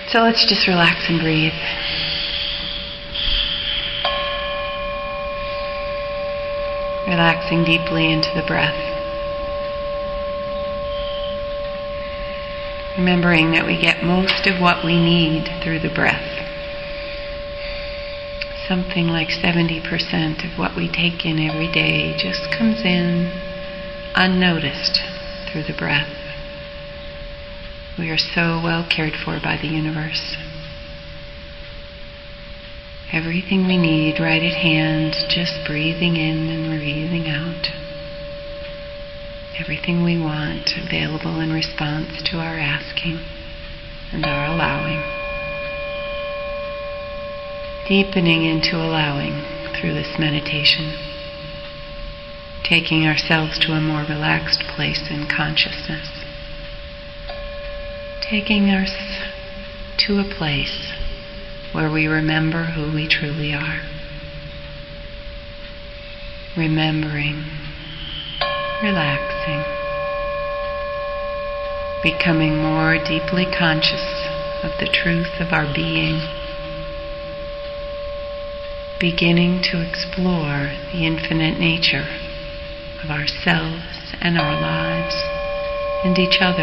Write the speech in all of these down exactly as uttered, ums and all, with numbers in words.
So let's just relax and breathe. Relaxing deeply into the breath. Remembering that we get most of what we need through the breath. Something like seventy percent of what we take in every day just comes in unnoticed through the breath. We are so well cared for by the universe. Everything we need right at hand, just breathing in and breathing out. Everything we want available in response to our asking and our allowing. Deepening into allowing through this meditation. Taking ourselves to a more relaxed place in consciousness. Taking us to a place where we remember who we truly are. Remembering, relaxing, becoming more deeply conscious of the truth of our being, beginning to explore the infinite nature of ourselves and our lives and each other.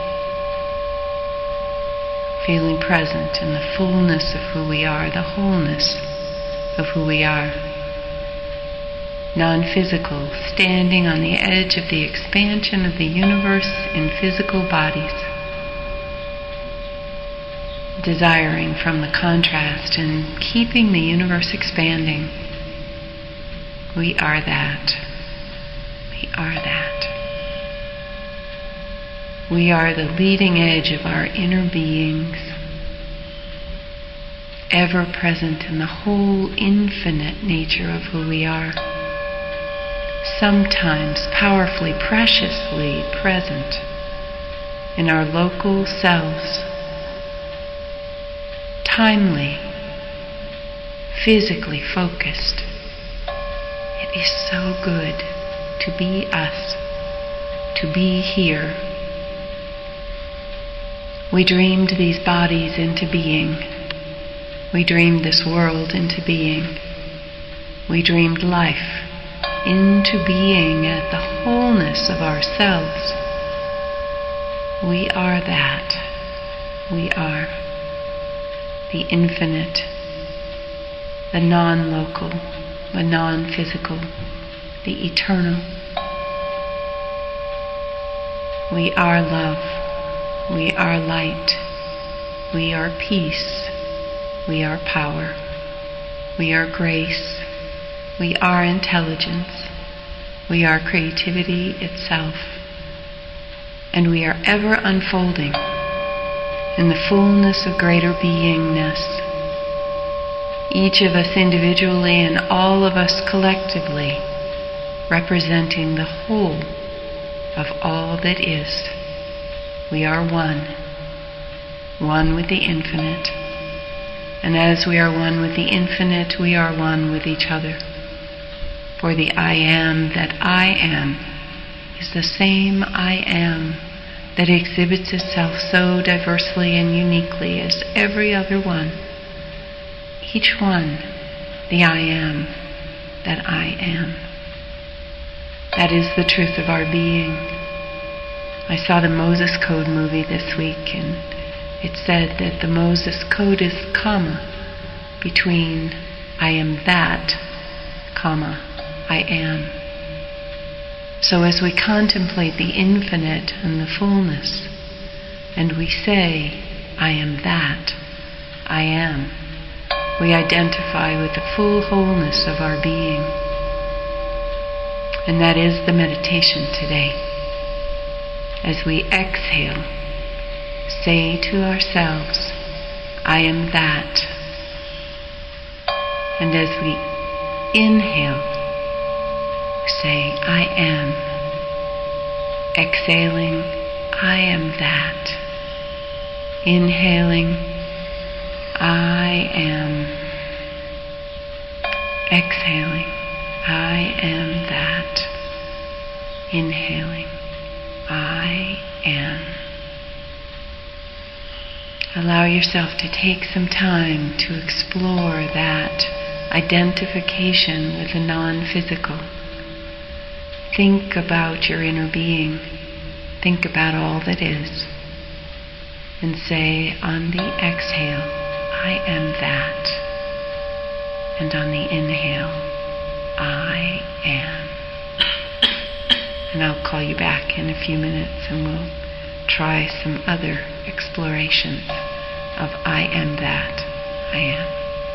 Feeling present in the fullness of who we are, the wholeness of who we are. Non-physical, standing on the edge of the expansion of the universe in physical bodies. Desiring from the contrast and keeping the universe expanding. We are that. We are that. We are the leading edge of our inner beings, ever present in the whole infinite nature of who we are, sometimes powerfully, preciously present in our local selves, timely, physically focused. It is so good to be us, to be here. We dreamed these bodies into being. We dreamed this world into being. We dreamed life into being at the wholeness of ourselves. We are that. We are the infinite, the non-local, the non-physical, the eternal. We are love. We are light. We are peace. We are power. We are grace. We are intelligence. We are creativity itself. And we are ever unfolding in the fullness of greater beingness. Each of us individually and all of us collectively representing the whole of all that is. We are one, one with the infinite. And as we are one with the infinite, we are one with each other. For the I am that I am is the same I am that exhibits itself so diversely and uniquely as every other one. Each one, the I am that I am. That is the truth of our being. I saw the Moses Code movie this week, and it said that the Moses Code is comma between I am that, comma, I am. So as we contemplate the infinite and the fullness, and we say, I am that, I am, we identify with the full wholeness of our being. And that is the meditation today. As we exhale, say to ourselves, I am that. And as we inhale, say, I am. Exhaling, I am that. Inhaling, I am. Exhaling, I am that. Inhaling, I am. Allow yourself to take some time to explore that identification with the non-physical. Think about your inner being. Think about all that is. And say on the exhale, I am that. And on the inhale, I am. And I'll call you back in a few minutes and we'll try some other explorations of I am that I am.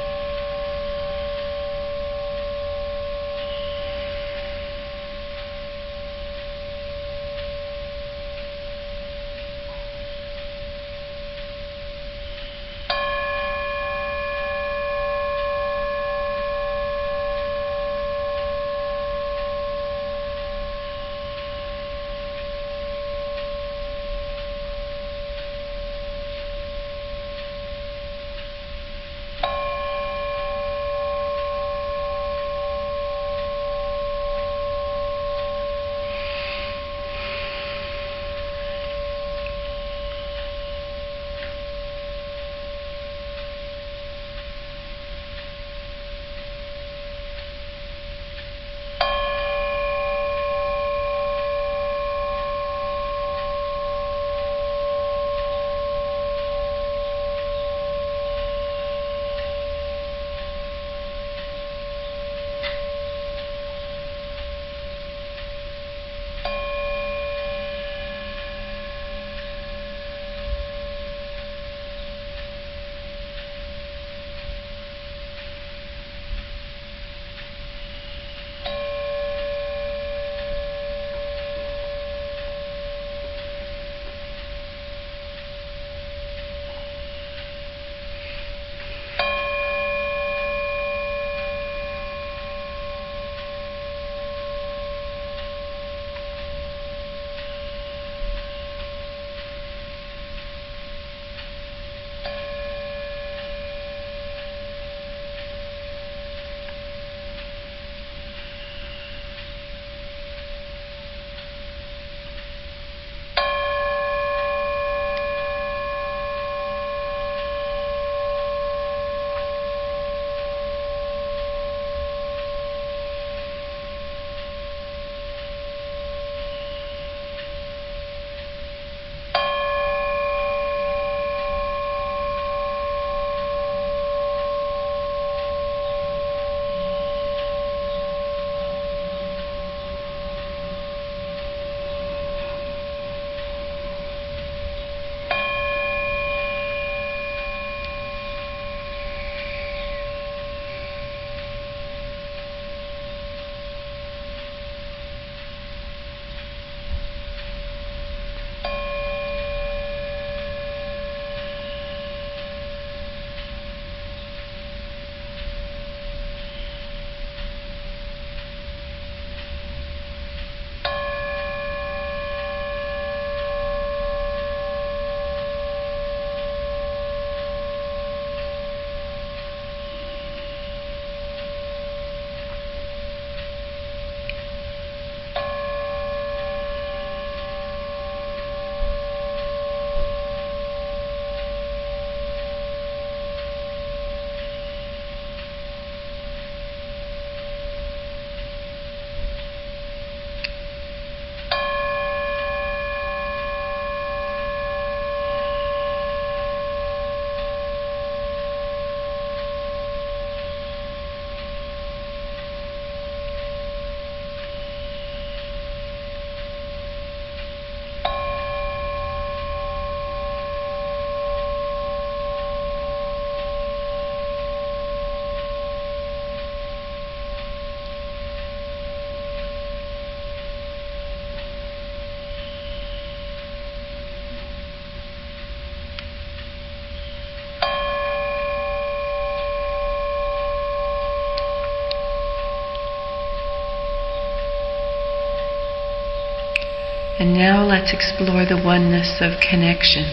And now let's explore the oneness of connection.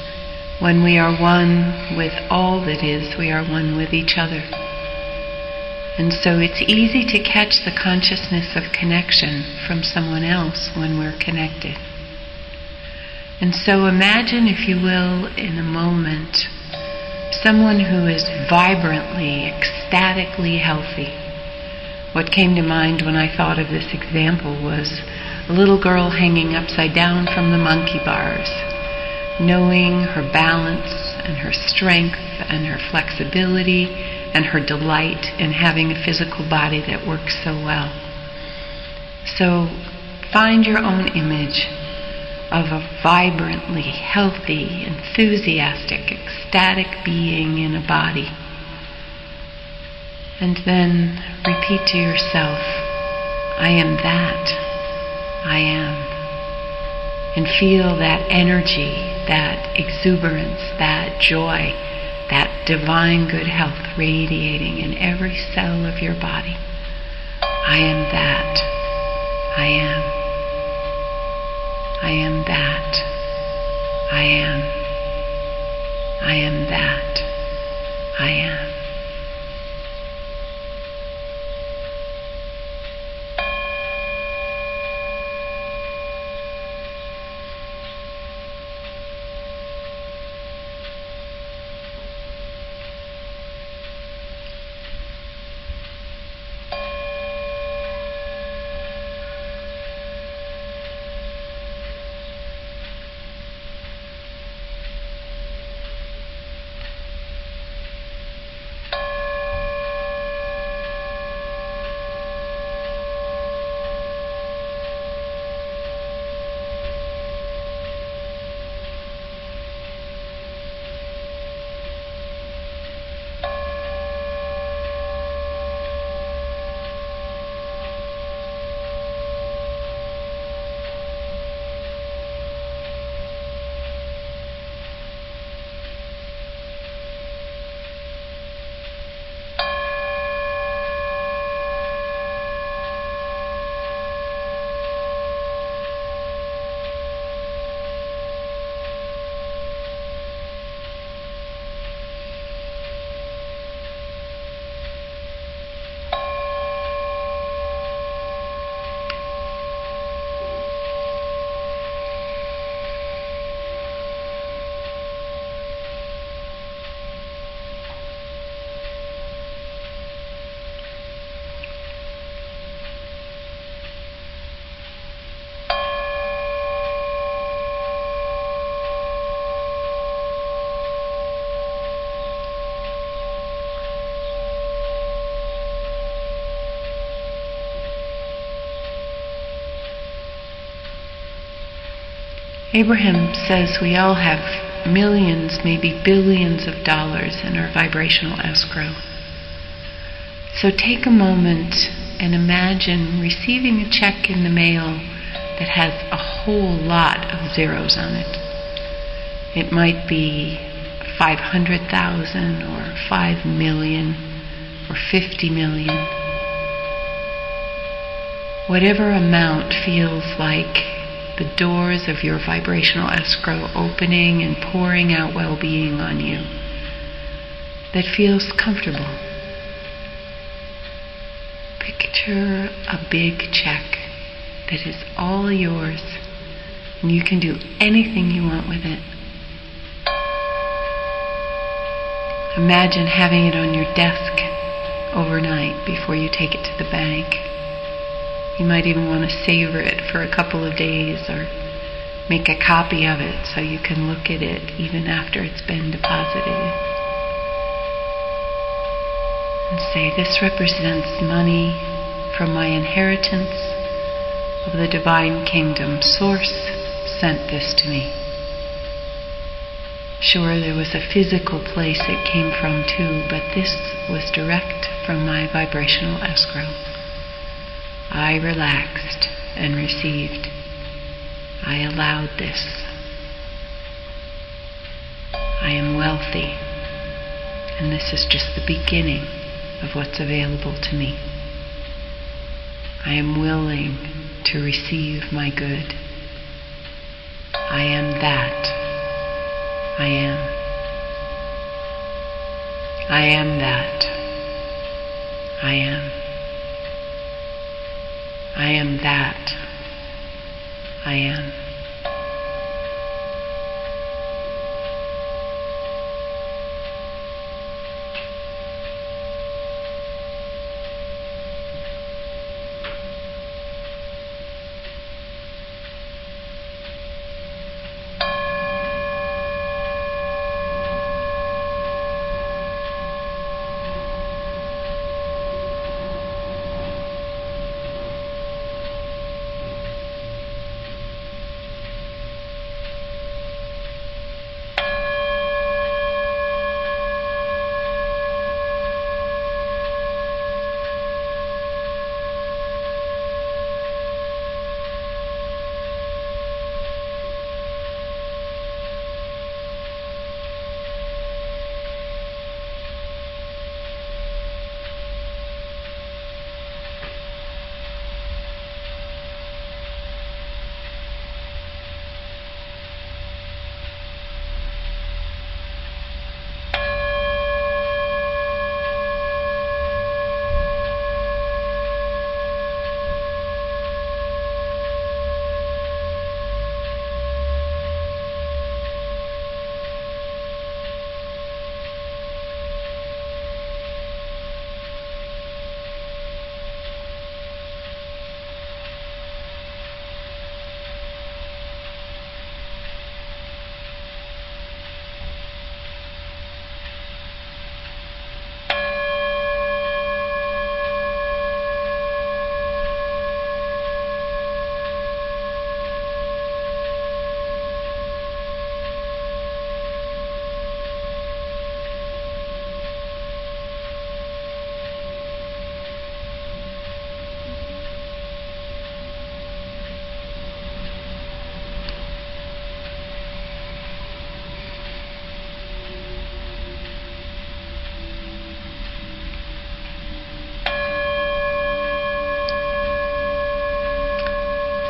When we are one with all that is, we are one with each other. And so it's easy to catch the consciousness of connection from someone else when we're connected. And so imagine, if you will, in a moment, someone who is vibrantly, ecstatically healthy. What came to mind when I thought of this example was a little girl hanging upside down from the monkey bars, knowing her balance and her strength and her flexibility and her delight in having a physical body that works so well. So find your own image of a vibrantly healthy, enthusiastic, ecstatic being in a body. And then repeat to yourself, I am that. I am. And feel that energy, that exuberance, that joy, that divine good health radiating in every cell of your body. I am that. I am. I am that. I am. I am that. I am. Abraham says we all have millions, maybe billions of dollars in our vibrational escrow. So take a moment and imagine receiving a check in the mail that has a whole lot of zeros on it. It might be five hundred thousand or five million or fifty million. Whatever amount feels like the doors of your vibrational escrow opening and pouring out well-being on you, that feels comfortable. Picture a big check that is all yours, and you can do anything you want with it. Imagine having it on your desk overnight before you take it to the bank. You might even want to savor it for a couple of days or make a copy of it so you can look at it even after it's been deposited. And say, this represents money from my inheritance of the divine kingdom. Source sent this to me. Sure, there was a physical place it came from too, but this was direct from my vibrational escrow. I relaxed and received. I allowed this. I am wealthy, and this is just the beginning of what's available to me. I am willing to receive my good. I am that. I am. I am that. I am. I am that. I am.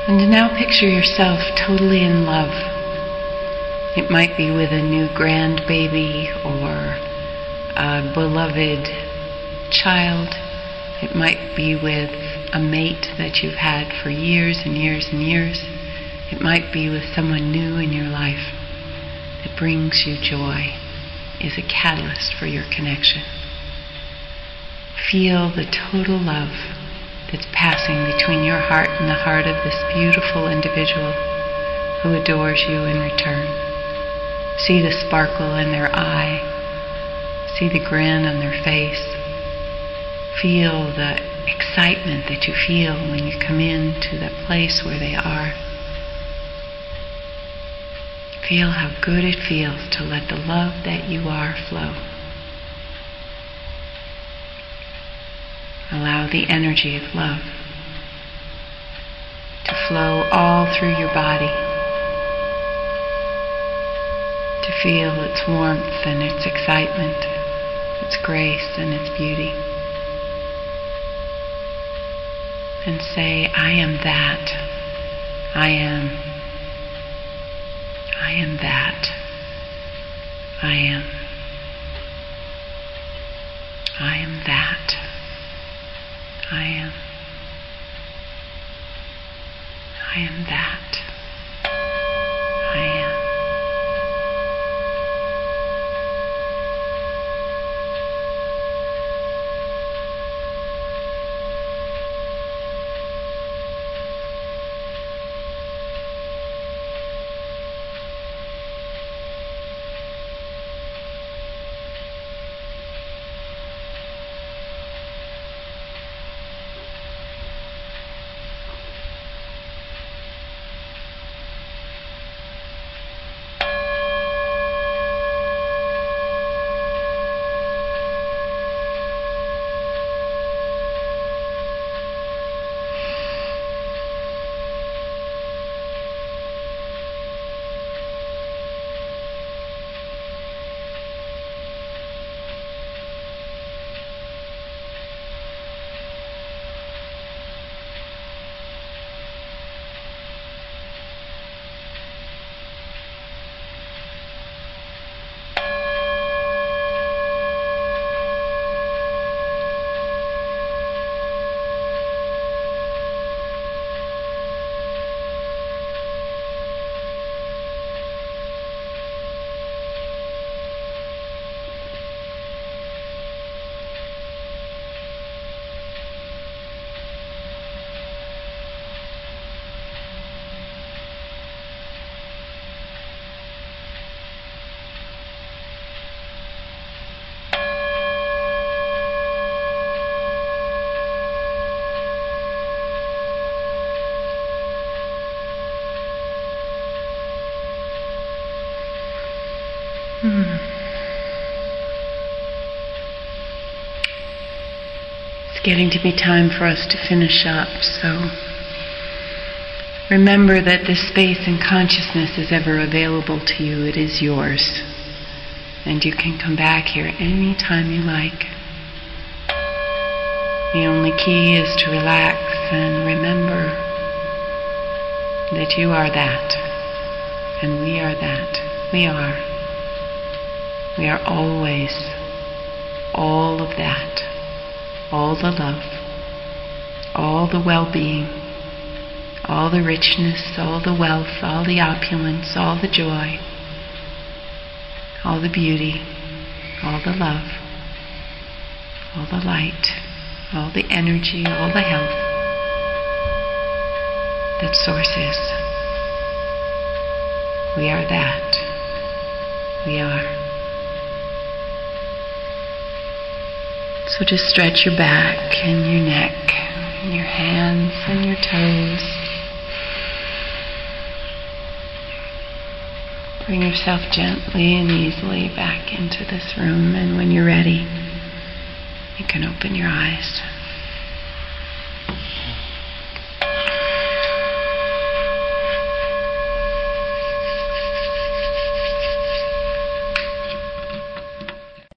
And now picture yourself totally in love. It might be with a new grandbaby or a beloved child. It might be with a mate that you've had for years and years and years. It might be with someone new in your life that brings you joy, is a catalyst for your connection. Feel the total love that's passing between your heart and the heart of this beautiful individual who adores you in return. See the sparkle in their eye. See the grin on their face. Feel the excitement that you feel when you come into that place where they are. Feel how good it feels to let the love that you are flow. Allow the energy of love to flow all through your body, to feel its warmth and its excitement, its grace and its beauty. And say, I am that. I am. I am that. I am. I am that. I am. I am that. I am. Hmm. It's getting to be time for us to finish up, so remember that this space and consciousness is ever available to you. It is yours. And you can come back here any time you like. The only key is to relax and remember that you are that, and we are that. We are. We are always all of that, all the love, all the well-being, all the richness, all the wealth, all the opulence, all the joy, all the beauty, all the love, all the light, all the energy, all the health that Source is. We are that. We are. So just stretch your back and your neck and your hands and your toes. Bring yourself gently and easily back into this room, and when you're ready, you can open your eyes.